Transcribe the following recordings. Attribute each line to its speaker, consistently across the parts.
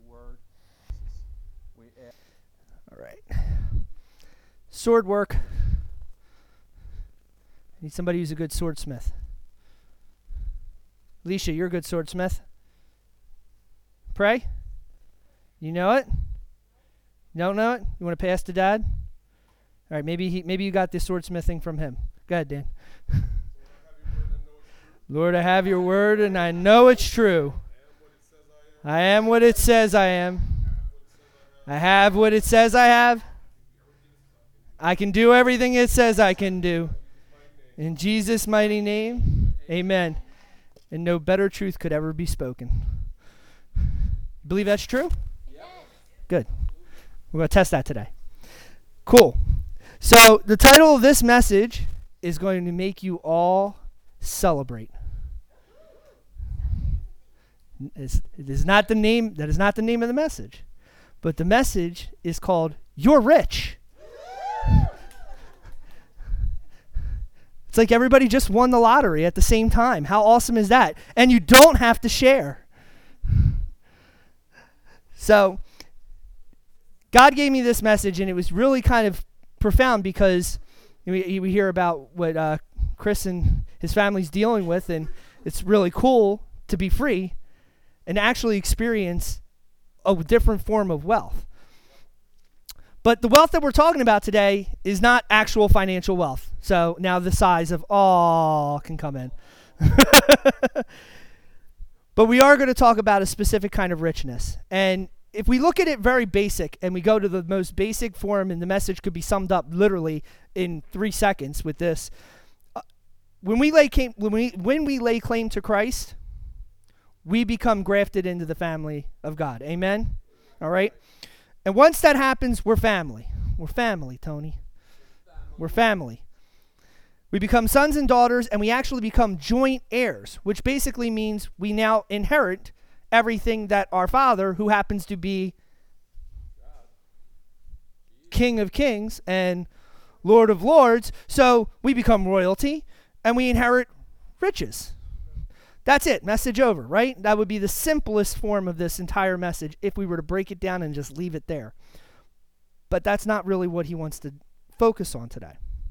Speaker 1: word.
Speaker 2: All right. Sword work. Need somebody who's a good swordsmith. Alicia, you're a good swordsmith. Pray. You know it? You don't know it? You want to pass to Dad? All right, maybe you got this swordsmithing from him. Go ahead, Dan. Lord, I have your word and I know it's true. I am what it says I am. I have what it says I have. I can do everything it says I can do. In Jesus' mighty name, amen. And no better truth could ever be spoken. Believe that's true?
Speaker 1: Yep.
Speaker 2: Good. We're going to test that today. Cool. So the title of this message is going to make you all celebrate. It is not the name. That is not the name of the message. But the message is called "You're Rich." It's like everybody just won the lottery at the same time. How awesome is that? And you don't have to share. So God gave me this message, and it was really kind of profound because we hear about what Chris and his family's dealing with, and it's really cool to be free and actually experience a different form of wealth. But the wealth that we're talking about today is not actual financial wealth. So now the size of all can come in. But we are going to talk about a specific kind of richness. And if we look at it very basic and we go to the most basic form, and the message could be summed up literally in 3 seconds with this. When we lay claim to Christ, we become grafted into the family of God. Amen? All right? And once that happens, we're family. We're family, Tony. We're family. We become sons and daughters, and we actually become joint heirs, which basically means we now inherit everything that our Father, who happens to be King of Kings and Lord of Lords, so we become royalty, and we inherit riches. That's it. Message over, right? That would be the simplest form of this entire message if we were to break it down and just leave it there. But that's not really what he wants to focus on today.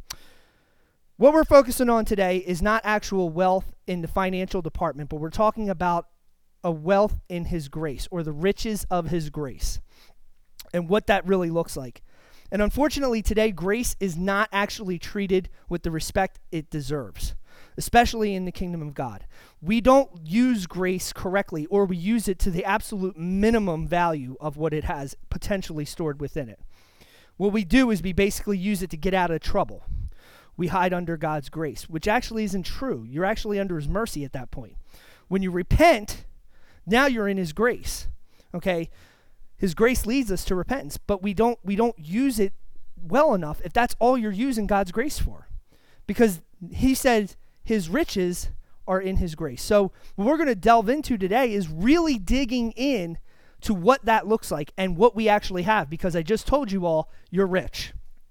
Speaker 2: What we're focusing on today is not actual wealth in the financial department, but we're talking about a wealth in his grace, or the riches of his grace, and what that really looks like. And unfortunately today, grace is not actually treated with the respect it deserves, especially in the kingdom of God. We don't use grace correctly, or we use it to the absolute minimum value of what it has potentially stored within it. What we do is we basically use it to get out of trouble. We hide under God's grace, which actually isn't true. You're actually under his mercy at that point. When you repent, now you're in his grace. Okay? His grace leads us to repentance, but we don't use it well enough if that's all you're using God's grace for. Because he said his riches are in his grace. So what we're going to delve into today is really digging in to what that looks like and what we actually have, because I just told you all, you're rich.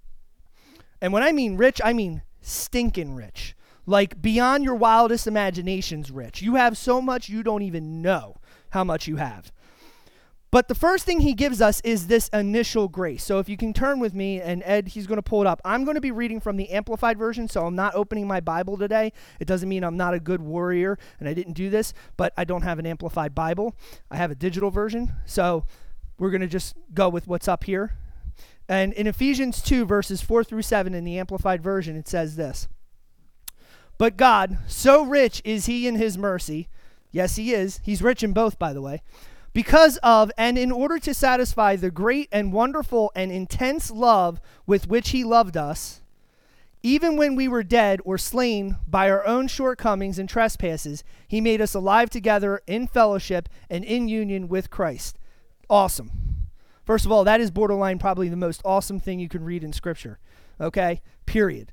Speaker 2: And when I mean rich, I mean stinking rich. Like beyond your wildest imaginations rich. You have so much you don't even know how much you have. But the first thing he gives us is this initial grace. So if you can turn with me, and Ed, he's going to pull it up. I'm going to be reading from the Amplified Version, so I'm not opening my Bible today. It doesn't mean I'm not a good warrior and I didn't do this, but I don't have an Amplified Bible. I have a digital version, so we're going to just go with what's up here. And in Ephesians 2, verses 4 through 7 in the Amplified Version, it says this. But God, so rich is he in his mercy. Yes, he is. He's rich in both, by the way. Because of, and in order to satisfy the great and wonderful and intense love with which he loved us, even when we were dead or slain by our own shortcomings and trespasses, he made us alive together in fellowship and in union with Christ. Awesome. First of all, that is borderline probably the most awesome thing you can read in Scripture. Okay? Period.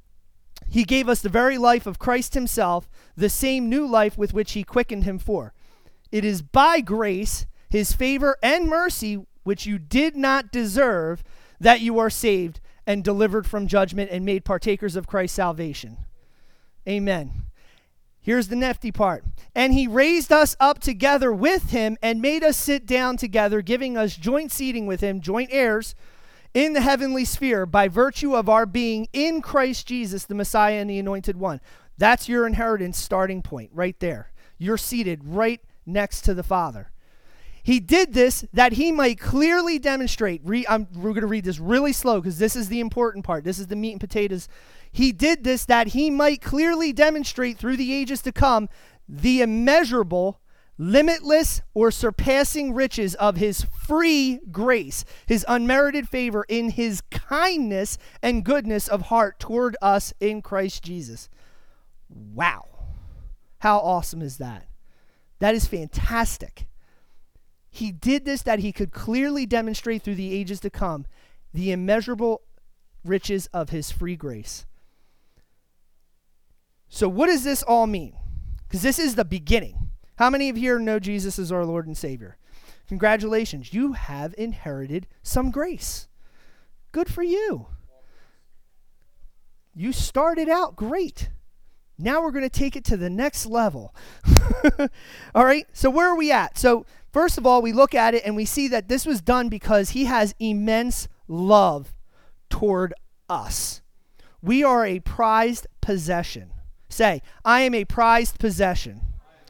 Speaker 2: He gave us the very life of Christ himself, the same new life with which he quickened him for. It is by grace, his favor and mercy, which you did not deserve, that you are saved and delivered from judgment and made partakers of Christ's salvation. Amen. Here's the nifty part. And he raised us up together with him and made us sit down together, giving us joint seating with him, joint heirs, in the heavenly sphere by virtue of our being in Christ Jesus, the Messiah and the Anointed One. That's your inheritance starting point right there. You're seated right next to the Father. He did this that he might clearly demonstrate. We're going to read this really slow because this is the important part. This is the meat and potatoes. He did this that he might clearly demonstrate through the ages to come the immeasurable, limitless, or surpassing riches of his free grace, his unmerited favor in his kindness and goodness of heart toward us in Christ Jesus. Wow. How awesome is that? That is fantastic. He did this that he could clearly demonstrate through the ages to come the immeasurable riches of his free grace. So what does this all mean? Because this is the beginning. How many of you here know Jesus as our Lord and Savior? Congratulations. You have inherited some grace. Good for you. You started out great. Now we're going to take it to the next level. All right, so where are we at? So first of all, we look at it and we see that this was done because he has immense love toward us. We are a prized possession. Say, I am a prized possession.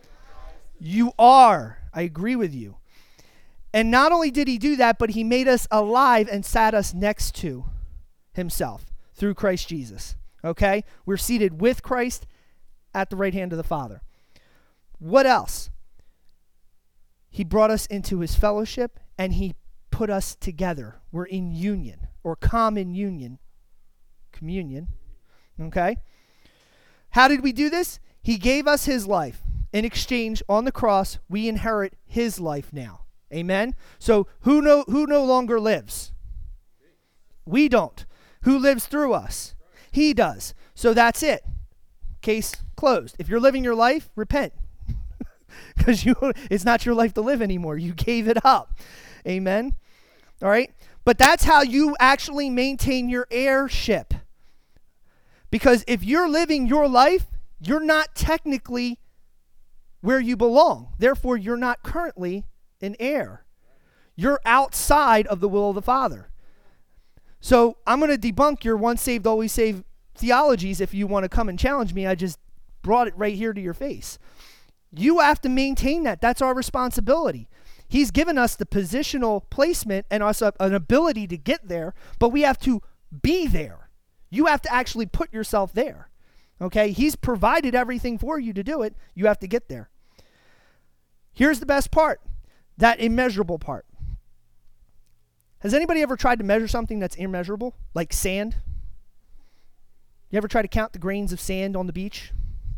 Speaker 2: You are. I agree with you. And not only did he do that, but he made us alive and sat us next to himself through Christ Jesus. Okay? We're seated with Christ at the right hand of the Father. What else? He brought us into his fellowship and he put us together. We're in union or common union. Communion. Okay? How did we do this? He gave us his life. In exchange, on the cross, we inherit his life now. Amen? So who no longer lives? We don't. Who lives through us? He does. So that's it. Case closed. If you're living your life, repent. Because it's not your life to live anymore. You gave it up. Amen? All right? But that's how you actually maintain your heirship. Because if you're living your life, you're not technically where you belong. Therefore, you're not currently an heir. You're outside of the will of the Father. So I'm going to debunk your once saved, always saved theologies. If you want to come and challenge me, I just brought it right here to your face. You have to maintain that. That's our responsibility. He's given us the positional placement and us an ability to get there, but we have to be there. You have to actually put yourself there. Okay? He's provided everything for you to do it. You have to get there. Here's the best part, that immeasurable part. Has anybody ever tried to measure something that's immeasurable, like sand? You ever try to count the grains of sand on the beach?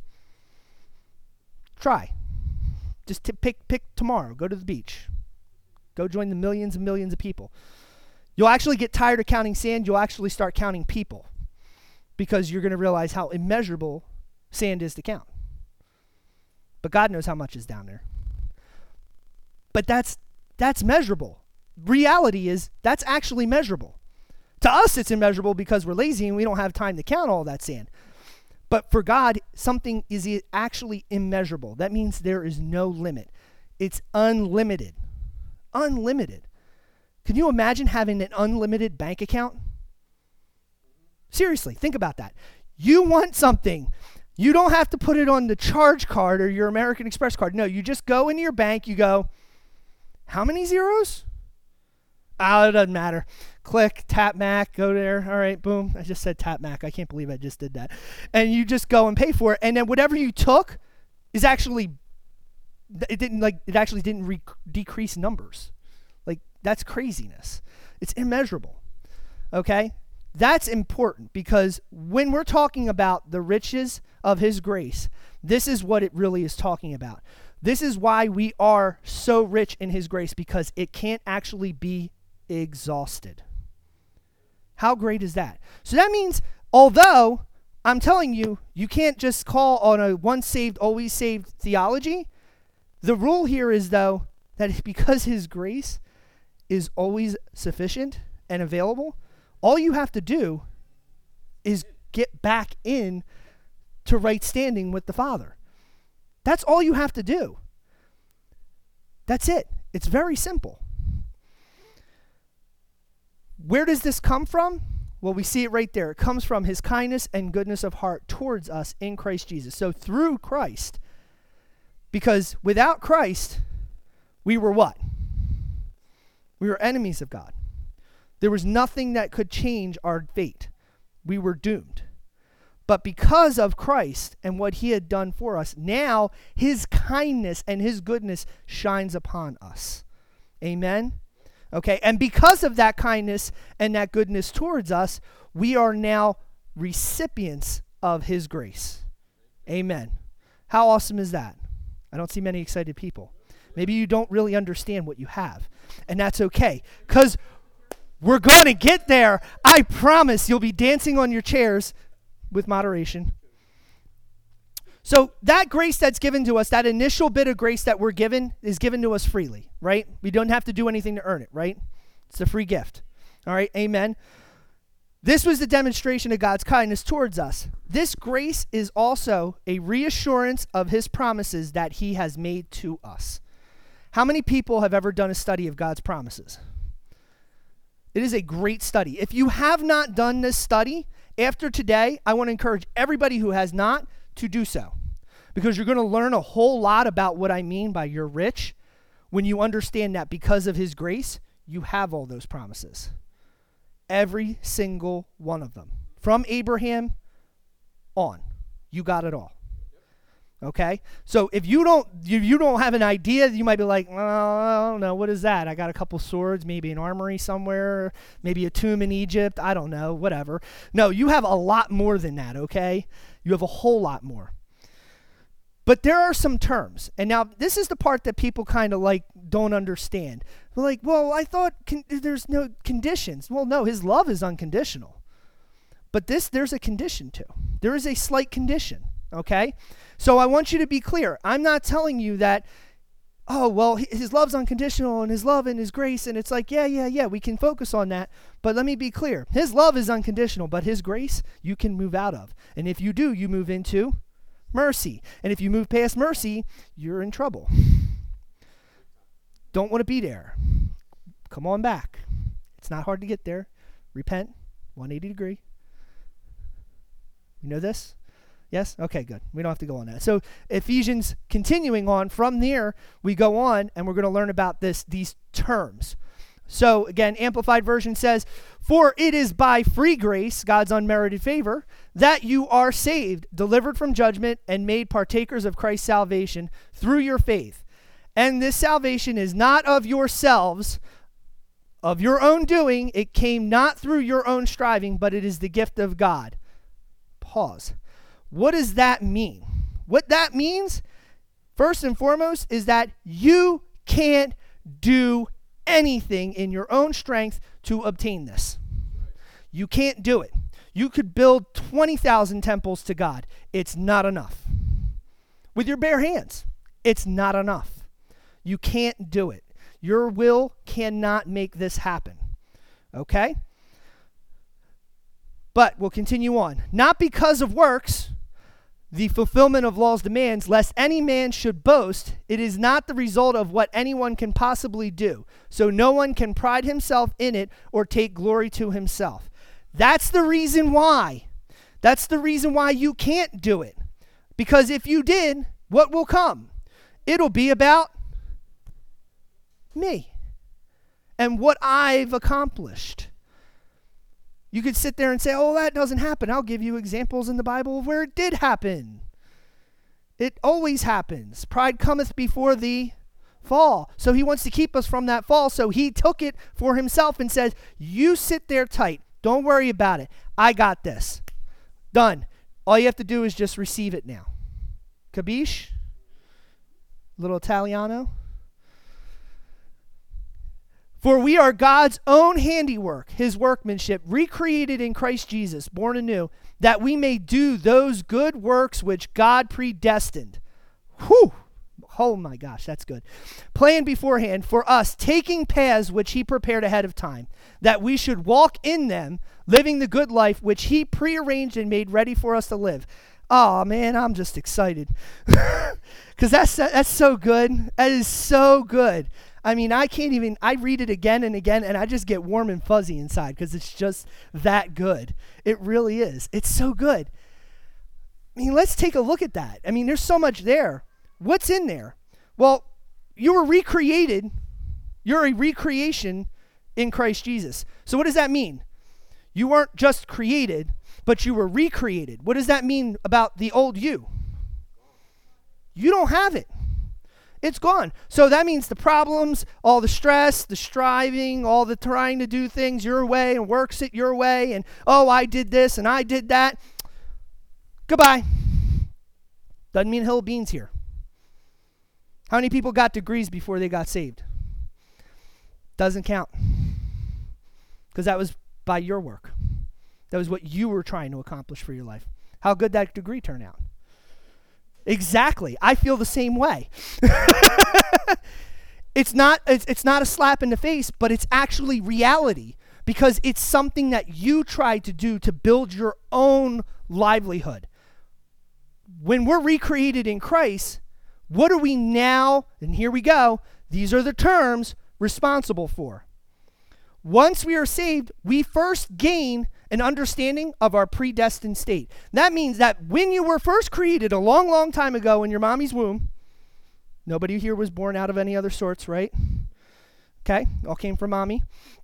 Speaker 2: Try. Just pick tomorrow. Go to the beach. Go join the millions and millions of people. You'll actually get tired of counting sand. You'll actually start counting people because you're going to realize how immeasurable sand is to count. But God knows how much is down there. But that's measurable. Reality is that's actually measurable. To us, it's immeasurable because we're lazy and we don't have time to count all that sand. But for God, something is actually immeasurable. That means there is no limit. It's unlimited. Unlimited. Can you imagine having an unlimited bank account? Seriously, think about that. You want something. You don't have to put it on the charge card or your American Express card. No, you just go into your bank, you go, how many zeros? Oh, it doesn't matter. Click, tap Mac, go there. All right, boom. I just said tap Mac. I can't believe I just did that. And you just go and pay for it. And then whatever you took is actually, it actually didn't decrease numbers. Like, that's craziness. It's immeasurable. Okay? That's important because when we're talking about the riches of his grace, this is what it really is talking about. This is why we are so rich in his grace, because it can't actually be exhausted. How great is that? So that means, although I'm telling you, you can't just call on a once saved, always saved theology, the rule here is, though, that because his grace is always sufficient and available, all you have to do is get back in to right standing with the Father. That's all you have to do. That's it. It's very simple. Where does this come from? Well, we see it right there. It comes from his kindness and goodness of heart towards us in Christ Jesus. So through Christ, because without Christ, we were what? We were enemies of God. There was nothing that could change our fate. We were doomed. But because of Christ and what he had done for us, now his kindness and his goodness shines upon us. Amen? Okay, and because of that kindness and that goodness towards us, we are now recipients of his grace. Amen. How awesome is that? I don't see many excited people. Maybe you don't really understand what you have, and that's okay, because we're going to get there. I promise you'll be dancing on your chairs with moderation. So that grace that's given to us, that initial bit of grace that we're given, is given to us freely, right? We don't have to do anything to earn it, right? It's a free gift. All right, amen. This was the demonstration of God's kindness towards us. This grace is also a reassurance of his promises that he has made to us. How many people have ever done a study of God's promises? It is a great study. If you have not done this study, after today, I want to encourage everybody who has not to do so, because you're going to learn a whole lot about what I mean by you're rich when you understand that because of his grace, you have all those promises. Every single one of them. From Abraham on, you got it all. Okay? So if you don't have an idea, you might be like, oh, I don't know, what is that? I got a couple swords, maybe an armory somewhere, maybe a tomb in Egypt, I don't know, whatever. No, you have a lot more than that, okay? You have a whole lot more. But there are some terms. And now this is the part that people kind of like don't understand. They're like, well, I thought there's no conditions. Well, no, his love is unconditional. But there's a condition too. There is a slight condition, okay? So I want you to be clear. I'm not telling you that, oh, well, his love's unconditional and his love and his grace, and it's like, yeah, we can focus on that. But let me be clear. His love is unconditional, but his grace you can move out of. And if you do, you move into mercy. And if you move past mercy, you're in trouble. Don't want to be there. Come on back. It's not hard to get there. Repent, 180 degree. You know this? Yes? Okay, good. We don't have to go on that. So Ephesians, continuing on from there, we go on and we're going to learn about these terms. So again, Amplified Version says, for it is by free grace, God's unmerited favor, that you are saved, delivered from judgment, and made partakers of Christ's salvation through your faith. And this salvation is not of yourselves, of your own doing. It came not through your own striving, but it is the gift of God. Pause. What does that mean? What that means, first and foremost, is that you can't do anything in your own strength to obtain this. You can't do it. You could build 20,000 temples to God. It's not enough. With your bare hands, it's not enough. You can't do it. Your will cannot make this happen. Okay? But we'll continue on. Not because of works, the fulfillment of law's demands, lest any man should boast. It is not the result of what anyone can possibly do. So no one can pride himself in it or take glory to himself. That's the reason why. That's the reason why you can't do it. Because if you did, what will come? It'll be about me and what I've accomplished. You could sit there and say, oh, that doesn't happen. I'll give you examples in the Bible of where it did happen. It always happens. Pride cometh before the fall. So he wants to keep us from that fall. So he took it for himself and says, you sit there tight. Don't worry about it. I got this. Done. All you have to do is just receive it now. Capisce? Little Italiano. For we are God's own handiwork, his workmanship, recreated in Christ Jesus, born anew, that we may do those good works which God predestined. Whew! Oh my gosh, that's good. Planned beforehand for us, taking paths which he prepared ahead of time, that we should walk in them, living the good life which he prearranged and made ready for us to live. Oh man, I'm just excited because that's so good. That is so good. I mean, I read it again and again, and I just get warm and fuzzy inside because it's just that good. It really is. It's so good. I mean, let's take a look at that. I mean, there's so much there. What's in there? Well, you were recreated. You're a recreation in Christ Jesus. So what does that mean? You weren't just created, but you were recreated. What does that mean about the old you? You don't have it. It's gone. So that means the problems, all the stress, the striving, all the trying to do things your way and works it your way, and oh, I did this and I did that. Goodbye. Doesn't mean hill of beans here. How many people got degrees before they got saved? Doesn't count. Because that was by your work. That was what you were trying to accomplish for your life. How good that degree turned out. Exactly. I feel the same way. It's not a slap in the face, but it's actually reality because it's something that you tried to do to build your own livelihood. When we're recreated in Christ, what are we now, and here we go, these are the terms, responsible for? Once we are saved, we first gain an understanding of our predestined state. That means that when you were first created a long, long time ago in your mommy's womb, nobody here was born out of any other sorts, right? Okay, all came from mommy.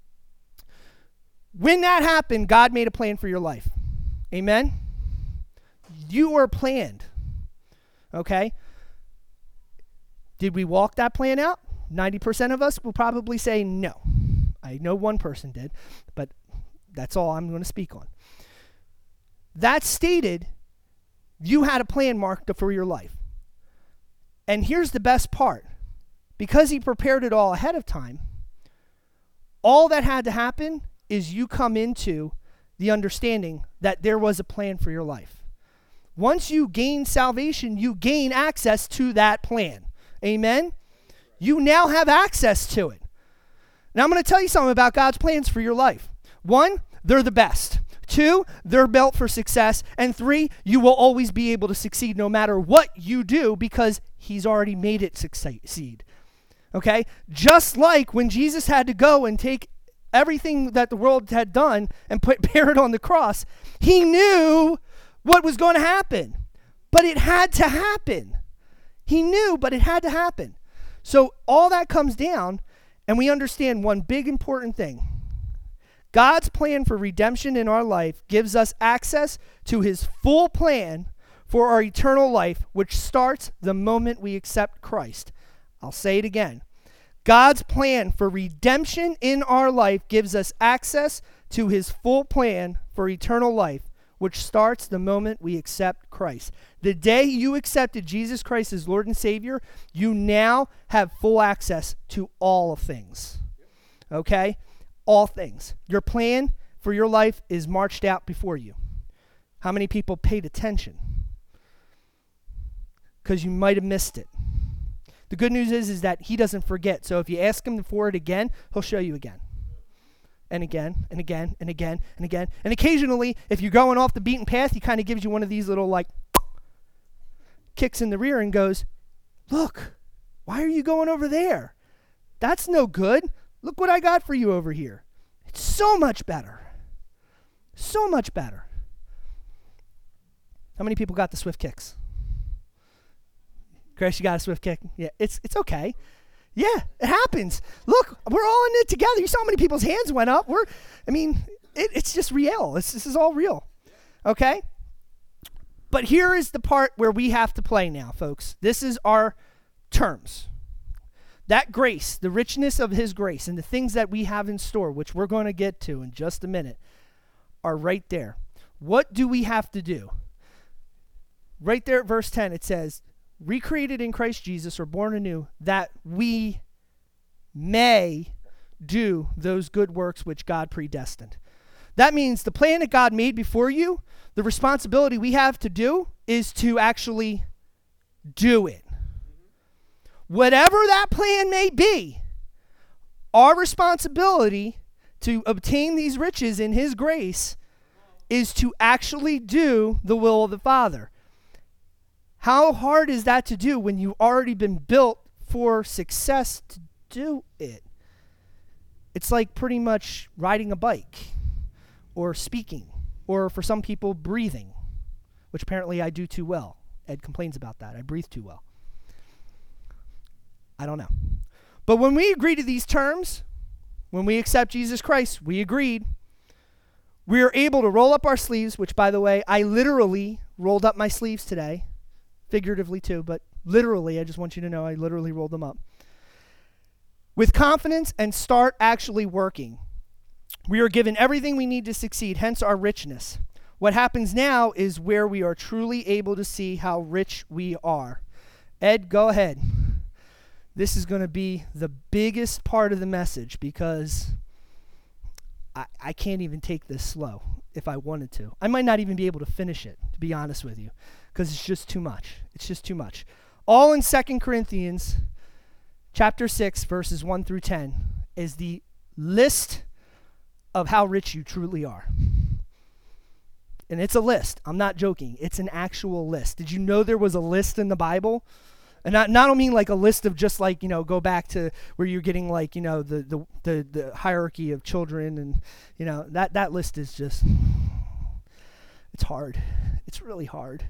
Speaker 2: When that happened, God made a plan for your life. Amen? You were planned. Okay? Did we walk that plan out? 90% of us will probably say no. I know one person did, but that's all I'm going to speak on. That stated, you had a plan marked for your life. And here's the best part. Because he prepared it all ahead of time, all that had to happen is you come into the understanding that there was a plan for your life. Once you gain salvation, you gain access to that plan. Amen? You now have access to it. Now I'm going to tell you something about God's plans for your life. 1, they're the best. 2, they're built for success. And 3, you will always be able to succeed no matter what you do because he's already made it succeed. Okay? Just like when Jesus had to go and take everything that the world had done and bear it on the cross, he knew what was going to happen. But it had to happen. He knew, but it had to happen. So all that comes down, and we understand one big important thing. God's plan for redemption in our life gives us access to his full plan for our eternal life, which starts the moment we accept Christ. I'll say it again. God's plan for redemption in our life gives us access to his full plan for eternal life, which starts the moment we accept Christ. The day you accepted Jesus Christ as Lord and Savior, you now have full access to all of things. Okay? All things. Your plan for your life is marched out before you. How many people paid attention? Because you might have missed it. The good news is that he doesn't forget. So if you ask him for it again, he'll show you again. And again, and again, and again, and again. And occasionally, if you're going off the beaten path, he kind of gives you one of these little, like, kicks in the rear and goes, look, why are you going over there? That's no good. Look what I got for you over here. It's so much better. So much better. How many people got the swift kicks? Chris, you got a swift kick? Yeah, it's okay. Yeah, it happens. Look, we're all in it together. You saw how many people's hands went up. It's just real. This is all real. Okay? But here is the part where we have to play now, folks. This is our terms. That grace, the richness of his grace, and the things that we have in store, which we're going to get to in just a minute, are right there. What do we have to do? Right there at verse 10, it says, recreated in Christ Jesus or born anew, that we may do those good works which God predestined. That means the plan that God made before you, the responsibility we have to do is to actually do it. Whatever that plan may be, our responsibility to obtain these riches in his grace is to actually do the will of the Father. How hard is that to do when you've already been built for success to do it? It's like pretty much riding a bike or speaking, or for some people, breathing, which apparently I do too well. Ed complains about that. I breathe too well. I don't know. But when we agree to these terms, when we accept Jesus Christ, we agreed. We are able to roll up our sleeves, which, by the way, I literally rolled up my sleeves today, figuratively too, but literally, I just want you to know I literally rolled them up, with confidence and start actually working. We are given everything we need to succeed, hence our richness. What happens now is where we are truly able to see how rich we are. Ed, go ahead. This is going to be the biggest part of the message because I can't even take this slow if I wanted to. I might not even be able to finish it, to be honest with you, because it's just too much. It's just too much. All in 2 Corinthians chapter 6, verses 1 through 10 is the list of how rich you truly are. And it's a list. I'm not joking. It's an actual list. Did you know there was a list in the Bible? And I don't mean like a list of just like, go back to where you're getting like, the hierarchy of children and, that list is just, it's hard. It's really hard.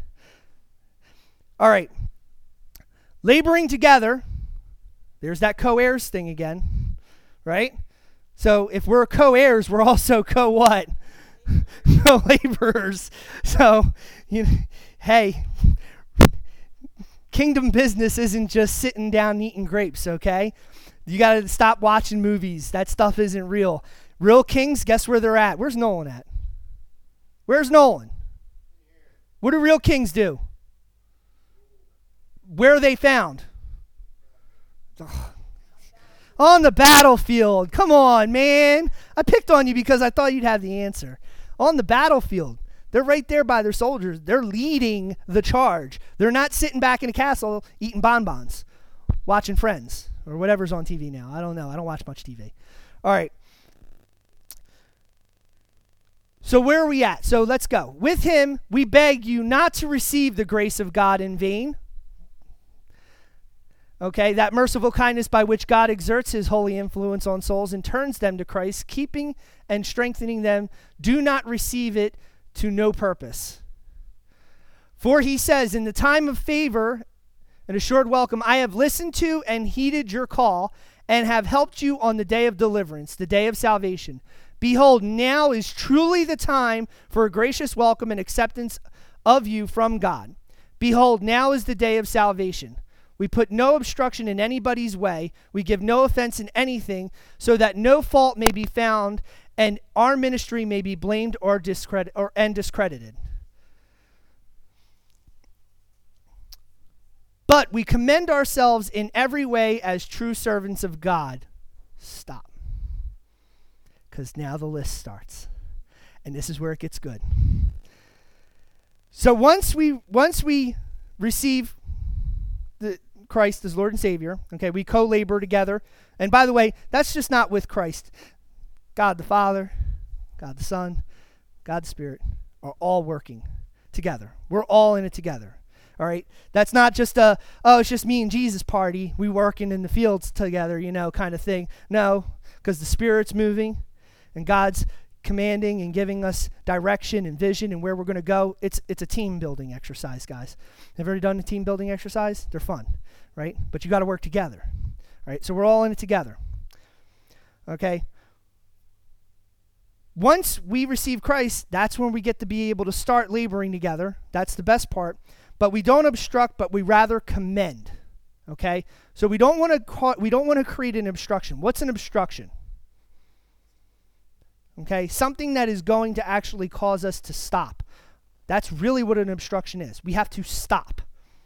Speaker 2: All right. Laboring together. There's that co-heirs thing again, right? So if we're co-heirs, we're also co-what? Co-laborers. So, hey, kingdom business isn't just sitting down and eating grapes, okay? You got to stop watching movies. That stuff isn't real. Real kings, guess where they're at? Where's Nolan at? Where's Nolan? What do real kings do? Where are they found? Ugh. On the battlefield. Come on, man. I picked on you because I thought you'd have the answer. On the battlefield. They're right there by their soldiers. They're leading the charge. They're not sitting back in a castle eating bonbons, watching Friends, or whatever's on TV now. I don't know. I don't watch much TV. All right. So where are we at? So let's go. With him, we beg you not to receive the grace of God in vain. Okay, that merciful kindness by which God exerts his holy influence on souls and turns them to Christ, keeping and strengthening them, do not receive it to no purpose. For he says, in the time of favor and assured welcome, I have listened to and heeded your call and have helped you on the day of deliverance, the day of salvation. Behold, now is truly the time for a gracious welcome and acceptance of you from God. Behold, now is the day of salvation. We put no obstruction in anybody's way. We give no offense in anything, so that no fault may be found, and our ministry may be blamed or discredited. But we commend ourselves in every way as true servants of God. Stop. Because now the list starts. And this is where it gets good. So once we receive the Christ as Lord and Savior, okay, we co-labor together. And by the way, that's just not with Christ. God the Father, God the Son, God the Spirit are all working together. We're all in it together. All right? That's not just it's just me and Jesus party. We working in the fields together, kind of thing. No, because the Spirit's moving and God's commanding and giving us direction and vision and where we're going to go. It's a team building exercise, guys. Have you ever done a team building exercise? They're fun, right? But you got to work together. All right? So we're all in it together. Okay? Once we receive Christ, that's when we get to be able to start laboring together. That's the best part. But we don't obstruct, but we rather commend. Okay? So we don't want to create an obstruction. What's an obstruction? Okay? Something that is going to actually cause us to stop. That's really what an obstruction is. We have to stop.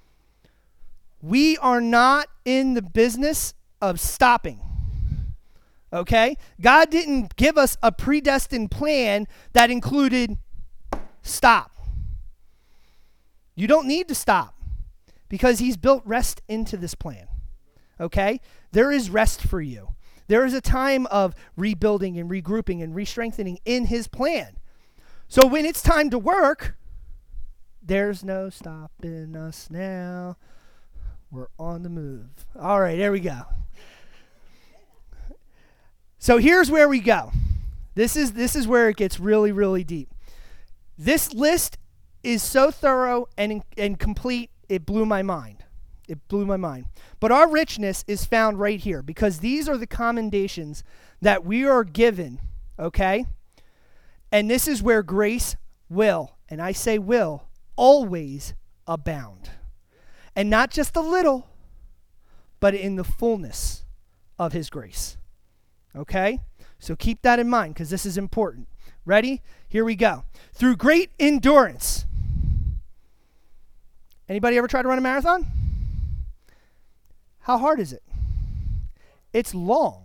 Speaker 2: We are not in the business of stopping. Okay? God didn't give us a predestined plan that included stop. You don't need to stop because he's built rest into this plan. Okay? There is rest for you. There is a time of rebuilding and regrouping and re-strengthening in his plan. So when it's time to work, There's no stopping us now. We're on the move. All right, there we go. So here's where we go. This is where it gets really, really deep. This list is so thorough and complete, it blew my mind. It blew my mind. But our richness is found right here because these are the commendations that we are given, okay? And this is where grace will, and I say will, always abound. And not just a little, but in the fullness of his grace. Okay? So keep that in mind because this is important. Ready? Here we go. Through great endurance. Anybody ever try to run a marathon? How hard is it? It's long.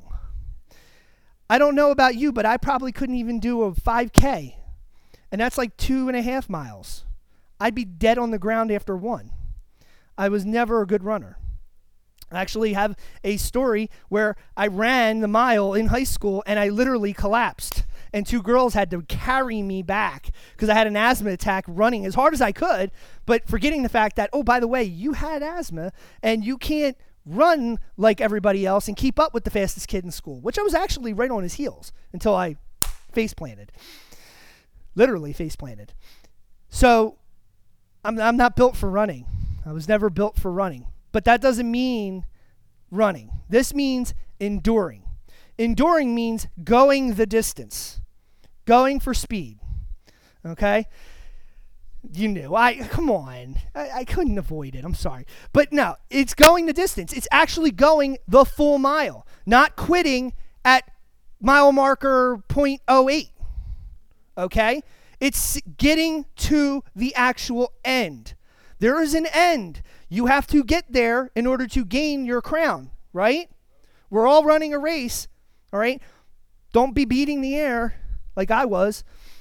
Speaker 2: I don't know about you, but I probably couldn't even do a 5K. And that's like 2.5 miles. I'd be dead on the ground after one. I was never a good runner. I actually have a story where I ran the mile in high school and I literally collapsed. And 2 girls had to carry me back because I had an asthma attack running as hard as I could, but forgetting the fact that, oh, by the way, you had asthma and you can't run like everybody else and keep up with the fastest kid in school, which I was actually right on his heels until I face planted. Literally face planted. So I'm not built for running. I was never built for running. But that doesn't mean running. This means enduring. Enduring means going the distance, going for speed. Okay? You knew. Come on. I couldn't avoid it. I'm sorry. But no, it's going the distance. It's actually going the full mile, not quitting at mile marker 0.08. Okay? It's getting to the actual end. There is an end. You have to get there in order to gain your crown, right? We're all running a race, all right? Don't be beating the air like I was.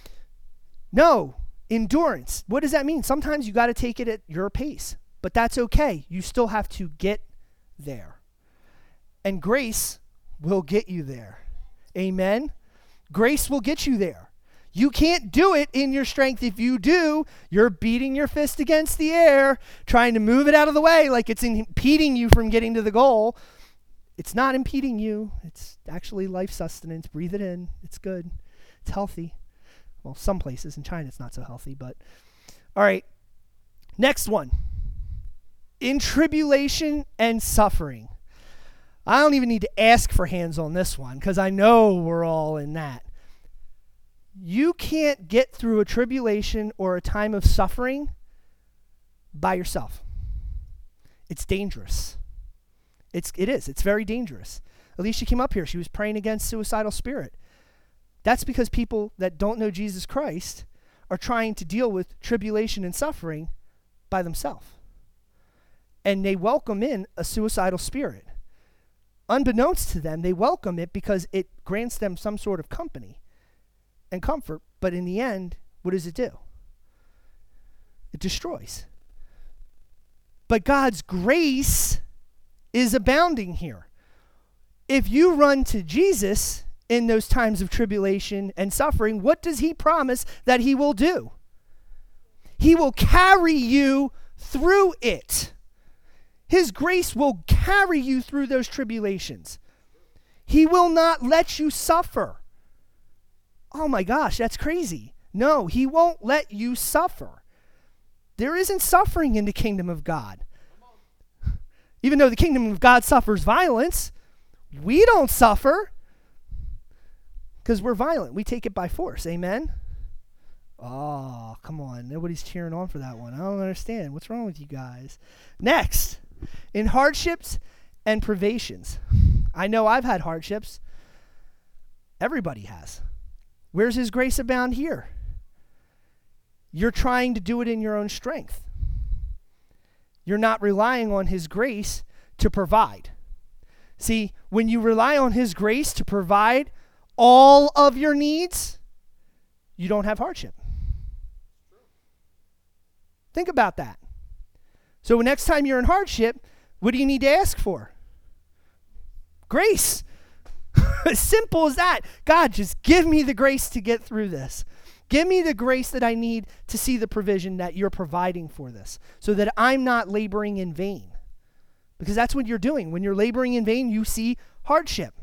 Speaker 2: No, endurance. What does that mean? Sometimes you got to take it at your pace, but that's okay. You still have to get there. And grace will get you there. Amen? Grace will get you there. You can't do it in your strength. If you do, you're beating your fist against the air, trying to move it out of the way like it's impeding you from getting to the goal. It's not impeding you. It's actually life sustenance. Breathe it in. It's good. It's healthy. Well, some places in China it's not so healthy, but all right. Next one. In tribulation and suffering. I don't even need to ask for hands on this one because I know we're all in that. You can't get through a tribulation or a time of suffering by yourself. It's dangerous. It is. It's very dangerous. Alicia came up here. She was praying against suicidal spirit. That's because people that don't know Jesus Christ are trying to deal with tribulation and suffering by themselves. And they welcome in a suicidal spirit. Unbeknownst to them, they welcome it because it grants them some sort of company and comfort, but in the end, what does it do? It destroys. But God's grace is abounding here. If you run to Jesus in those times of tribulation and suffering, what does he promise that he will do? He will carry you through it. His grace will carry you through those tribulations. He will not let you suffer. Oh my gosh, that's crazy. No, he won't let you suffer. There isn't suffering in the kingdom of God. Even though the kingdom of God suffers violence, we don't suffer because we're violent. We take it by force. Amen? Oh, come on. Nobody's cheering on for that one. I don't understand. What's wrong with you guys? Next, in hardships and privations. I know I've had hardships. Everybody has. Where's his grace abound here? You're trying to do it in your own strength. You're not relying on his grace to provide. See, when you rely on his grace to provide all of your needs, you don't have hardship. Think about that. So next time you're in hardship, what do you need to ask for? Grace. As simple as that. God, just give me the grace to get through this. Give me the grace that I need to see the provision that you're providing for this so that I'm not laboring in vain. Because that's what you're doing. When you're laboring in vain, you see hardship.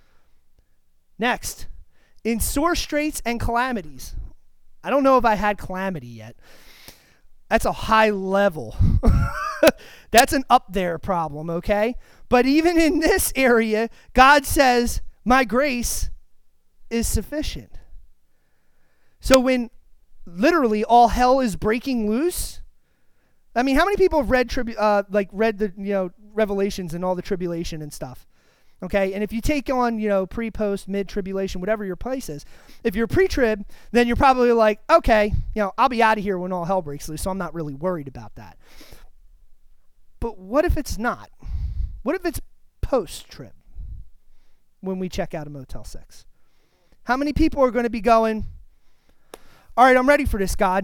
Speaker 2: Next, in sore straits and calamities. I don't know if I had calamity yet. That's a high level. That's an up there problem, okay? But even in this area, God says, my grace is sufficient. So when literally all hell is breaking loose, I mean, how many people have read the Revelations and all the tribulation and stuff? Okay, and if you take on, pre, post, mid, tribulation, whatever your place is, if you're pre-trib, then you're probably like, okay, I'll be out of here when all hell breaks loose, so I'm not really worried about that. But what if it's not? What if it's post-trib when we check out a Motel 6? How many people are going to be going, all right, I'm ready for this, God.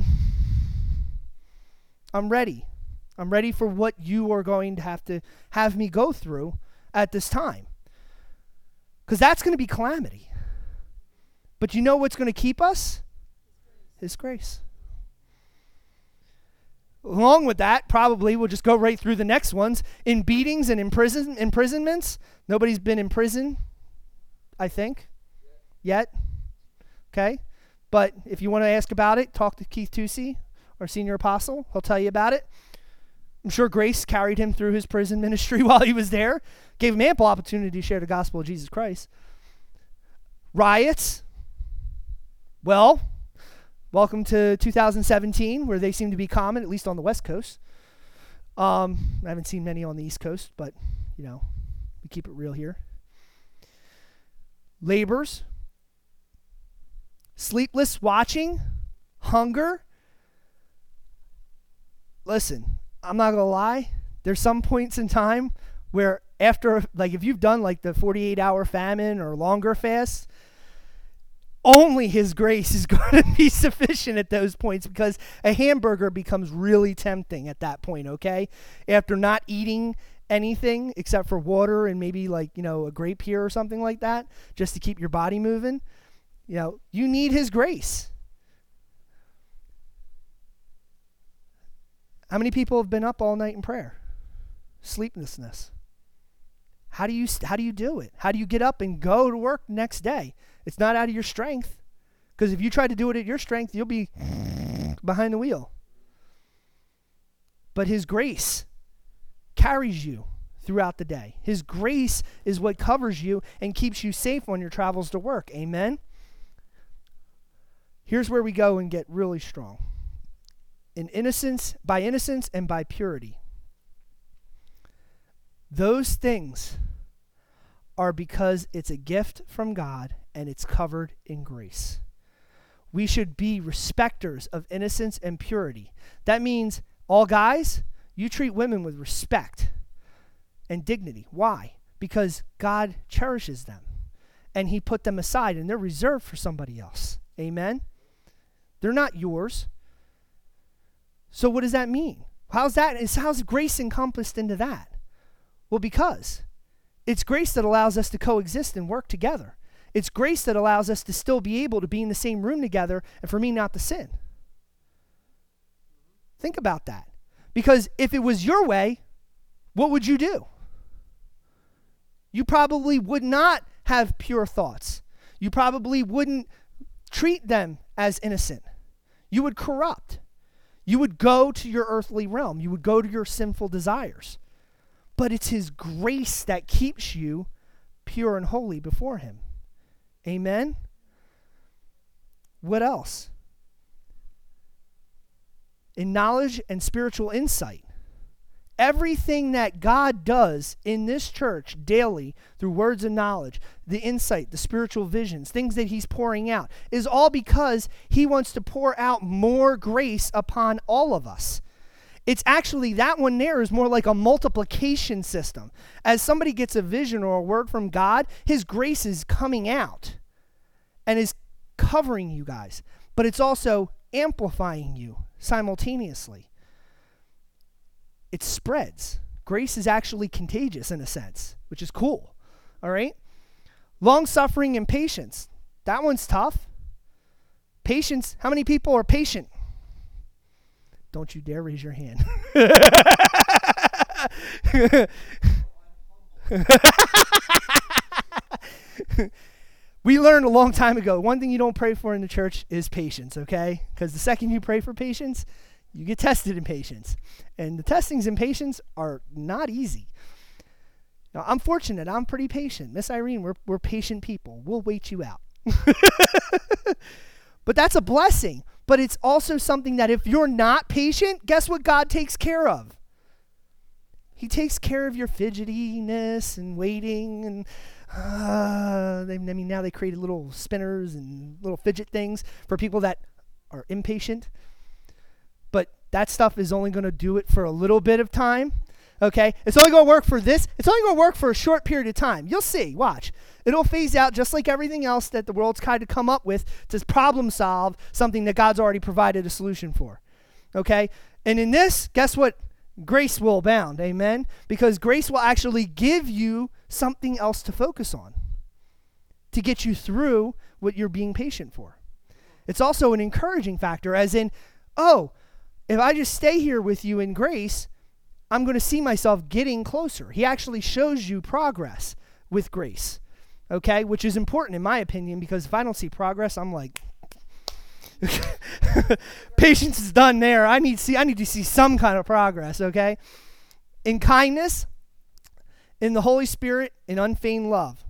Speaker 2: I'm ready. I'm ready for what you are going to have me go through at this time. Because that's going to be calamity. But you know what's going to keep us? His grace. Along with that, probably we'll just go right through the next ones. In beatings and imprisonments. Nobody's been in prison, I think, yet. Okay? But if you want to ask about it, talk to Keith Tusey, our senior apostle. He'll tell you about it. I'm sure grace carried him through his prison ministry while he was there. Gave him ample opportunity to share the gospel of Jesus Christ. Riots. Well, welcome to 2017, where they seem to be common, at least on the West Coast. I haven't seen many on the East Coast, but, we keep it real here. Labors. Sleepless watching. Hunger. Listen, I'm not going to lie. There's some points in time where after, if you've done the 48-hour famine or longer fast, only his grace is going to be sufficient at those points, because a hamburger becomes really tempting at that point, okay? After not eating anything except for water and maybe a grape here or something like that, just to keep your body moving, you need his grace. How many people have been up all night in prayer? Sleeplessness. How do you do it? How do you get up and go to work the next day? It's not out of your strength. Because if you try to do it at your strength, you'll be behind the wheel. But his grace carries you throughout the day. His grace is what covers you and keeps you safe on your travels to work. Amen? Here's where we go and get really strong. By innocence and by purity. Those things are because it's a gift from God and it's covered in grace. We should be respecters of innocence and purity. That means, all guys, you treat women with respect and dignity. Why? Because God cherishes them and he put them aside and they're reserved for somebody else. Amen? They're not yours. So what does that mean? How's grace encompassed into that? Well, because it's grace that allows us to coexist and work together. It's grace that allows us to still be able to be in the same room together and for me not to sin. Think about that. Because if it was your way, what would you do? You probably would not have pure thoughts. You probably wouldn't treat them as innocent. You would corrupt. You would go to your earthly realm. You would go to your sinful desires. But it's his grace that keeps you pure and holy before him. Amen? What else? In knowledge and spiritual insight. Everything that God does in this church daily through words of knowledge, the insight, the spiritual visions, things that he's pouring out, is all because he wants to pour out more grace upon all of us. It's actually, that one there is more like a multiplication system. As somebody gets a vision or a word from God, his grace is coming out and is covering you guys. But it's also amplifying you simultaneously. It spreads. Grace is actually contagious in a sense, which is cool. All right? Long-suffering and patience. That one's tough. Patience. How many people are patient? Don't you dare raise your hand. We learned a long time ago, one thing you don't pray for in the church is patience, okay? Because the second you pray for patience, you get tested in patience. And the testings in patience are not easy. Now, I'm fortunate. I'm pretty patient. Miss Irene, we're patient people. We'll wait you out. But that's a blessing. But it's also something that if you're not patient, guess what God takes care of? He takes care of your fidgetiness and waiting and now they created little spinners and little fidget things for people that are impatient. But that stuff is only going to do it for a little bit of time. Okay? It's only going to work for this. It's only going to work for a short period of time. You'll see. Watch. It'll phase out just like everything else that the world's tried to come up with to problem solve something that God's already provided a solution for. Okay? And in this, guess what? Grace will abound. Amen? Because grace will actually give you something else to focus on to get you through what you're being patient for. It's also an encouraging factor, as in, oh, if I just stay here with you in grace, I'm going to see myself getting closer. He actually shows you progress with grace, okay, which is important in my opinion, because if I don't see progress, I'm like, patience is done there. I need to see some kind of progress, okay? In kindness, in the Holy Spirit, in unfeigned love.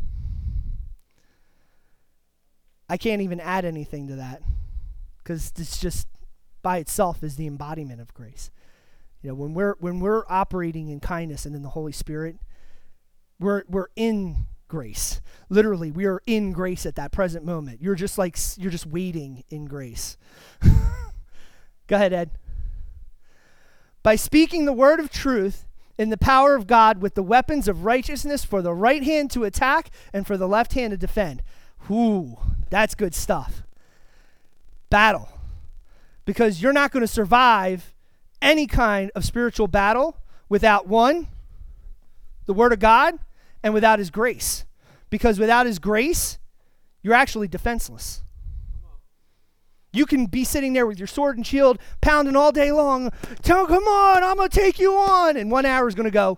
Speaker 2: I can't even add anything to that because it's just by itself is the embodiment of grace. You know, when we're operating in kindness and in the Holy Spirit, we're in grace. Literally, we are in grace at that present moment. You're just waiting in grace. Go ahead, Ed. By speaking the word of truth in the power of God with the weapons of righteousness for the right hand to attack and for the left hand to defend. Ooh, that's good stuff. Battle. Because you're not going to survive any kind of spiritual battle without one, the word of God, and without his grace. Because without his grace, you're actually defenseless. You can be sitting there with your sword and shield, pounding all day long. Come on, I'm going to take you on. And 1 hour is going to go.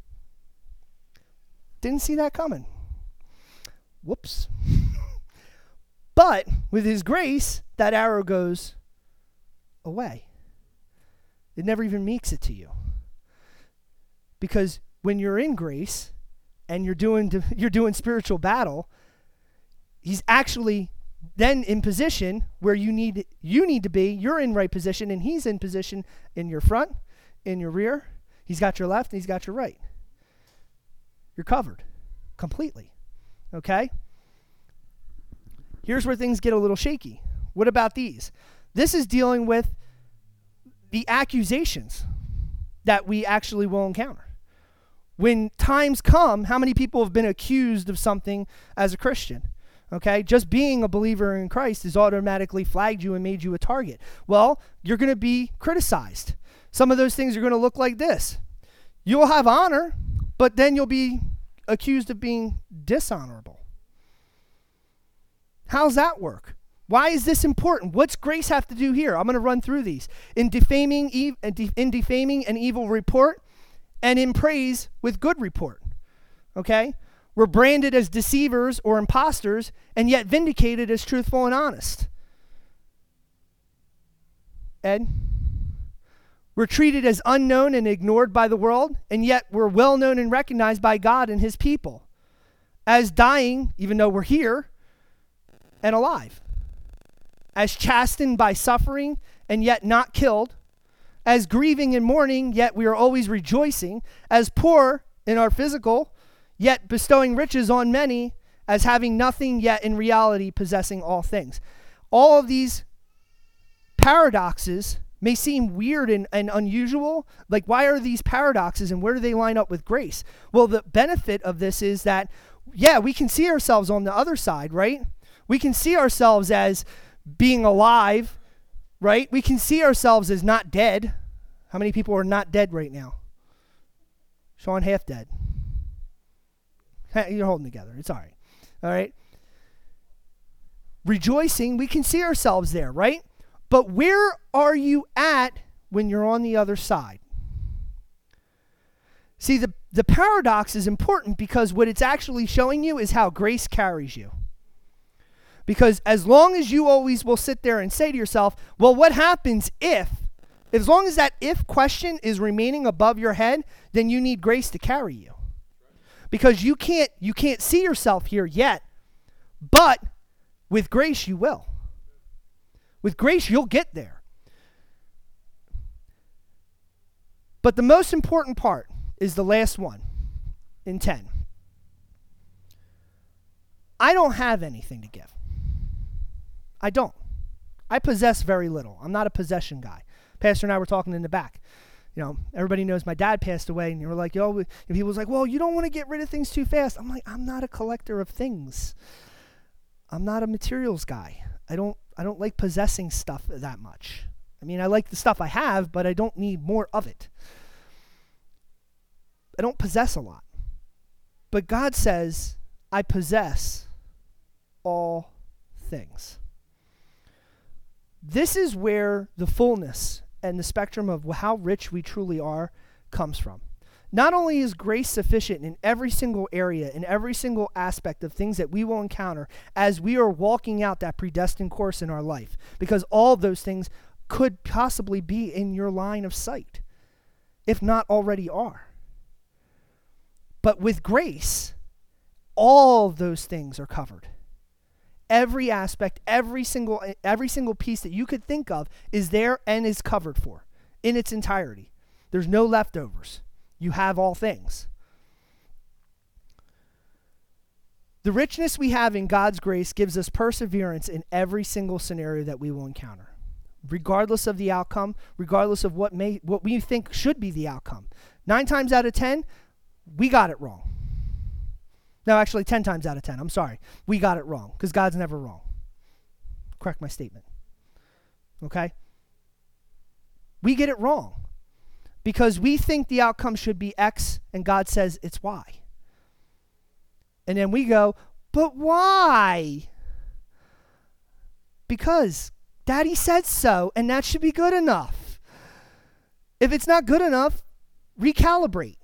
Speaker 2: Didn't see that coming. Whoops. But with his grace, that arrow goes away. It never even makes it to you. Because when you're in grace and you're doing spiritual battle, he's actually then in position where you need to be. You're in right position, and he's in position in your front, in your rear. He's got your left, and he's got your right. You're covered completely. Okay? Here's where things get a little shaky. What about these? This is dealing with the accusations that we actually will encounter. When times come, how many people have been accused of something as a Christian? Okay, just being a believer in Christ has automatically flagged you and made you a target. Well, you're going to be criticized. Some of those things are going to look like this. You'll have honor, but then you'll be accused of being dishonorable. How's that work? Why is this important? What's grace have to do here? I'm going to run through these. In defaming an evil report, and in praise with good report. Okay? We're branded as deceivers or imposters, and yet vindicated as truthful and honest. Ed? We're treated as unknown and ignored by the world, and yet we're well known and recognized by God and his people. As dying, even though we're here, and alive. As chastened by suffering, and yet not killed. As grieving and mourning, yet we are always rejoicing. As poor in our physical, yet bestowing riches on many, as having nothing, yet in reality possessing all things. All of these paradoxes may seem weird and unusual. Like, why are these paradoxes and where do they line up with grace? Well, the benefit of this is that, yeah, we can see ourselves on the other side, right? We can see ourselves as being alive, right? We can see ourselves as not dead. How many people are not dead right now? Sean, half dead. You're holding together. It's all right. All right. rejoicing. We can see ourselves there, right? But where are you at when you're on the other side? See, the paradox is important because what it's actually showing you is how grace carries you. Because as long as you always will sit there and say to yourself, well, what happens if, as long as that if question is remaining above your head, then you need grace to carry you. Because you can't see yourself here yet, but with grace you will. With grace you'll get there. But the most important part is the last one in 10. I don't have anything to give. I don't. I possess very little. I'm not a possession guy. Pastor and I were talking in the back. You know, everybody knows my dad passed away, and you were like, yo, and he was like, well, you don't want to get rid of things too fast. I'm like, I'm not a collector of things. I'm not a materials guy. I don't like possessing stuff that much. I mean, I like the stuff I have, but I don't need more of it. I don't possess a lot. But God says, I possess all things. This is where the fullness and the spectrum of how rich we truly are comes from. Not only is grace sufficient in every single area, in every single aspect of things that we will encounter as we are walking out that predestined course in our life, because all of those things could possibly be in your line of sight, if not already are. But with grace, all of those things are covered. Every aspect, every single piece that you could think of is there and is covered for in its entirety. There's no leftovers. You have all things. The richness we have in God's grace gives us perseverance in every single scenario that we will encounter, regardless of the outcome, regardless of what we think should be the outcome. 9 times out of 10, we got it wrong. No, actually 10 times out of 10. I'm sorry. We got it wrong because God's never wrong. Correct my statement. Okay? We get it wrong because we think the outcome should be X and God says it's Y. And then we go, but why? Because Daddy said so and that should be good enough. If it's not good enough, recalibrate.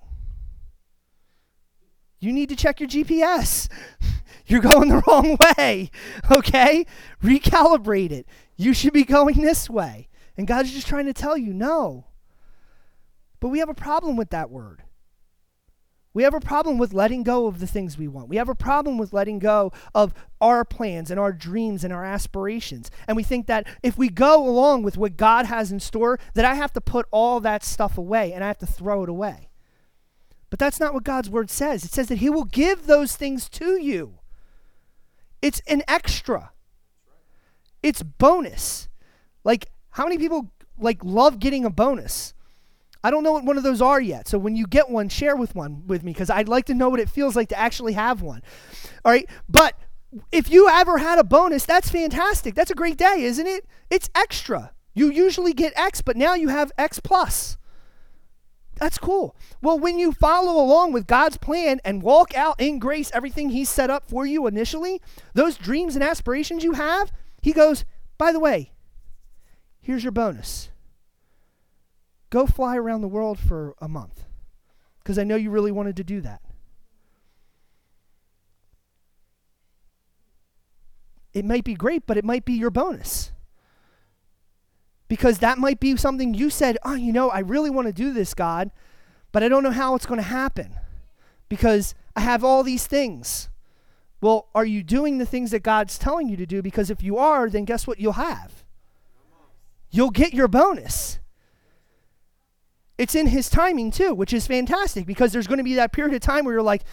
Speaker 2: You need to check your GPS. You're going the wrong way, okay? Recalibrate it. You should be going this way. And God's just trying to tell you, no. But we have a problem with that word. We have a problem with letting go of the things we want. We have a problem with letting go of our plans and our dreams and our aspirations. And we think that if we go along with what God has in store, that I have to put all that stuff away and I have to throw it away. But that's not what God's word says. It says that he will give those things to you. It's an extra. It's bonus. Like, how many people love getting a bonus? I don't know what one of those are yet. So when you get one, share with me because I'd like to know what it feels like to actually have one. All right? But if you ever had a bonus, that's fantastic. That's a great day, isn't it? It's extra. You usually get X, but now you have X plus. That's cool. Well, when you follow along with God's plan and walk out in grace everything he set up for you initially, those dreams and aspirations you have, he goes, by the way, here's your bonus. Go fly around the world for a month because I know you really wanted to do that. It might be great, but it might be your bonus. Because that might be something you said, oh, I really want to do this, God, but I don't know how it's going to happen because I have all these things. Well, are you doing the things that God's telling you to do? Because if you are, then guess what you'll have? You'll get your bonus. It's in his timing too, which is fantastic because there's going to be that period of time where you're like,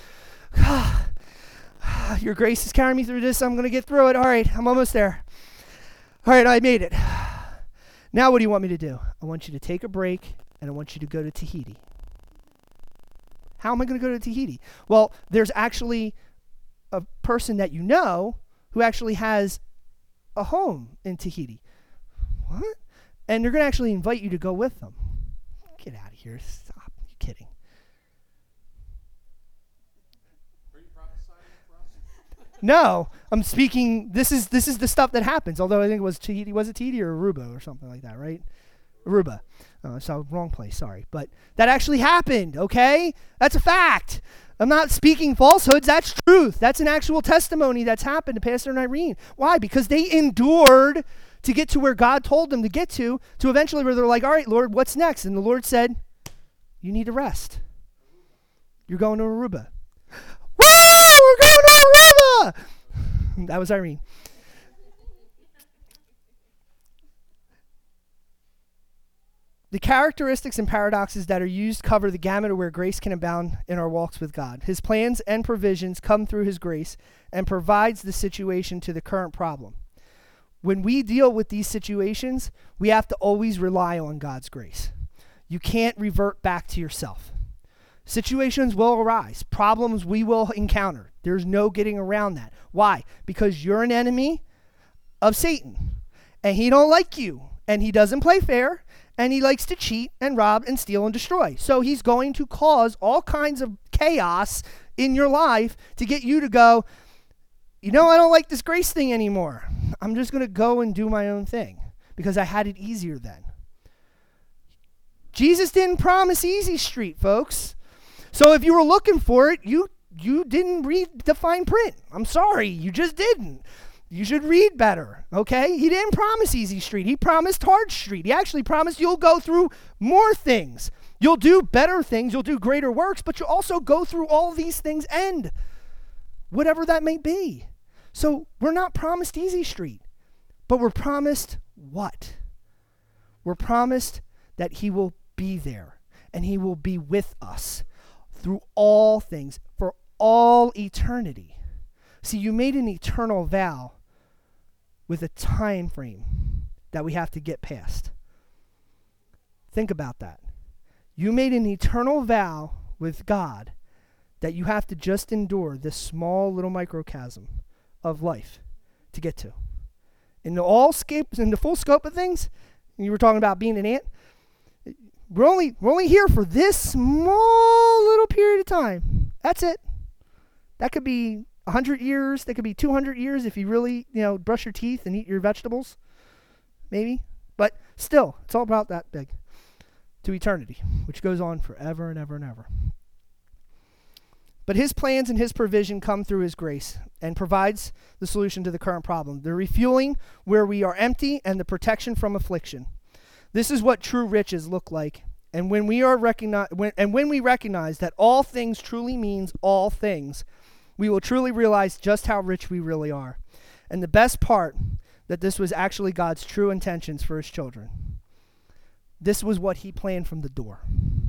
Speaker 2: your grace is carrying me through this. I'm going to get through it. All right, I'm almost there. All right, I made it. Now what do you want me to do? I want you to take a break, and I want you to go to Tahiti. How am I going to go to Tahiti? Well, there's actually a person that you know who actually has a home in Tahiti. What? And they're going to actually invite you to go with them. Get out of here. Stop. You're kidding.
Speaker 1: Are you prophesying for us?
Speaker 2: No, I'm speaking, this is the stuff that happens, although I think it was Tahiti. Was it Tahiti or Aruba or something like that, right? Aruba. So wrong place, sorry. But that actually happened, okay? That's a fact. I'm not speaking falsehoods. That's truth. That's an actual testimony that's happened to Pastor and Irene. Why? Because they endured to get to where God told them to get to eventually where they're like, all right, Lord, what's next? And the Lord said, you need to rest. You're going to Aruba. Woo! We're going to Aruba! That was Irene. The characteristics and paradoxes that are used cover the gamut of where grace can abound in our walks with God. His plans and provisions come through his grace and provides the situation to the current problem. When we deal with these situations, we have to always rely on God's grace. You can't revert back to yourself. Situations will arise. Problems we will encounter. There's no getting around that. Why? Because you're an enemy of Satan, and he don't like you, and he doesn't play fair, and he likes to cheat and rob and steal and destroy. So he's going to cause all kinds of chaos in your life to get you to go, I don't like this grace thing anymore. I'm just going to go and do my own thing because I had it easier then. Jesus didn't promise easy street, folks. So if you were looking for it, you didn't read the fine print. I'm sorry, you just didn't. You should read better, okay? He didn't promise easy street. He promised hard street. He actually promised you'll go through more things. You'll do better things. You'll do greater works, but you'll also go through all these things and whatever that may be. So we're not promised easy street, but we're promised what? We're promised that he will be there and he will be with us through all things for all eternity. See, you made an eternal vow with a time frame that we have to get past. Think about that. You made an eternal vow with God that you have to just endure this small little microcosm of life to get to. In the full scope of things, you were talking about being an ant, we're only here for this small little period of time. That's it. That could be 100 years, that could be 200 years if you really, brush your teeth and eat your vegetables, maybe. But still, it's all about that big. To eternity, which goes on forever and ever and ever. But his plans and his provision come through his grace and provides the solution to the current problem. The refueling where we are empty and the protection from affliction. This is what true riches look like. And when we recognize that all things truly means all things, we will truly realize just how rich we really are. And the best part, that this was actually God's true intentions for his children. This was what he planned from the door.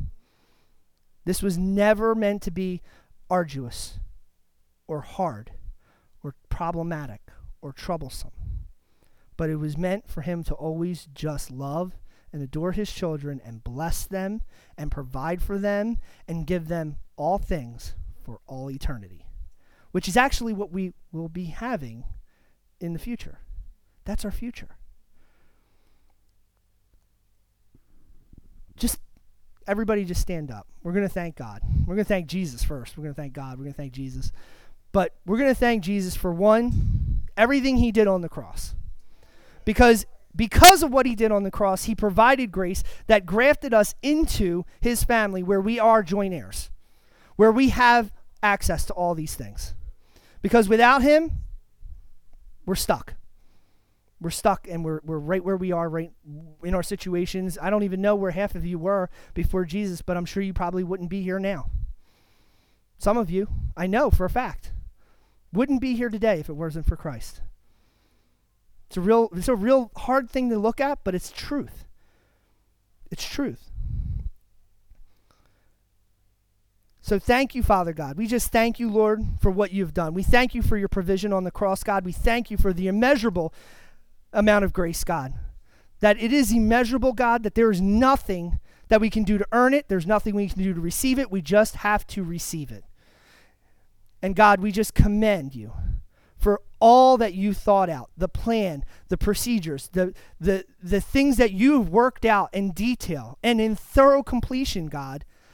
Speaker 2: This was never meant to be arduous or hard or problematic or troublesome. But it was meant for him to always just love and adore his children and bless them and provide for them and give them all things for all eternity, which is actually what we will be having in the future. That's our future. Everybody just stand up. We're going to thank God. We're going to thank Jesus first. We're going to thank God. We're going to thank Jesus. But we're going to thank Jesus for everything he did on the cross. Because of what he did on the cross, he provided grace that grafted us into his family where we are joint heirs, where we have access to all these things. Because without him, we're stuck. We're stuck and we're right where we are right in our situations. I don't even know where half of you were before Jesus, but I'm sure you probably wouldn't be here now. Some of you, I know for a fact, wouldn't be here today if it wasn't for Christ. It's a real hard thing to look at, but it's truth. It's truth. So thank you, Father God. We just thank you, Lord, for what you've done. We thank you for your provision on the cross, God. We thank you for the immeasurable amount of grace, God. That it is immeasurable, God, that there is nothing that we can do to earn it. There's nothing we can do to receive it. We just have to receive it. And God, we just commend you for all that you thought out, the plan, the procedures, the things that you've worked out in detail and in thorough completion, God,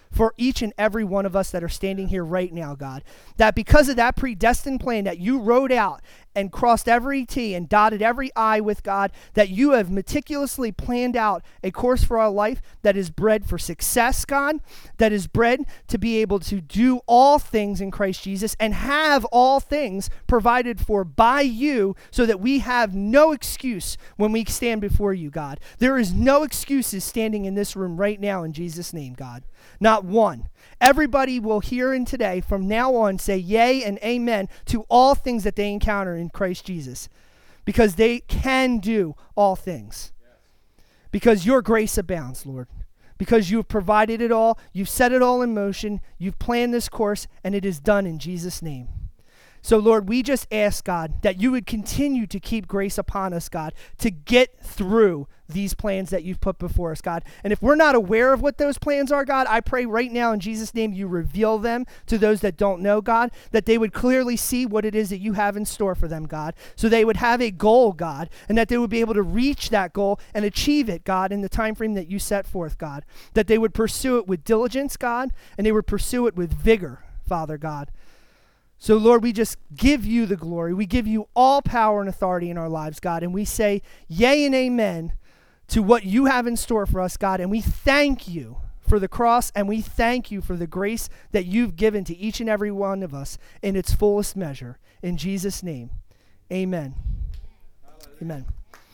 Speaker 2: for each and every one of us that are standing here right now, God. That because of that predestined plan that you wrote out and crossed every T and dotted every I with, God, that you have meticulously planned out a course for our life that is bred for success, God, that is bred to be able to do all things in Christ Jesus and have all things provided for by you so that we have no excuse when we stand before you, God. There is no excuses standing in this room right now in Jesus' name, God. Not one. Everybody will hear in today from now on say yea and amen to all things that they encounter in Christ Jesus, because they can do all things. Because your grace abounds, Lord. Because you've provided it all, you've set it all in motion, you've planned this course, and it is done in Jesus' name. So, Lord, we just ask, God, that you would continue to keep grace upon us, God, to get through these plans that you've put before us, God. And if we're not aware of what those plans are, God, I pray right now in Jesus' name you reveal them to those that don't know, God, that they would clearly see what it is that you have in store for them, God, so they would have a goal, God, and that they would be able to reach that goal and achieve it, God, in the time frame that you set forth, God, that they would pursue it with diligence, God, and they would pursue it with vigor, Father God. So, Lord, we just give you the glory. We give you all power and authority in our lives, God, and we say yea and amen to what you have in store for us, God, and we thank you for the cross, and we thank you for the grace that you've given to each and every one of us in its fullest measure. In Jesus' name, amen. Amen.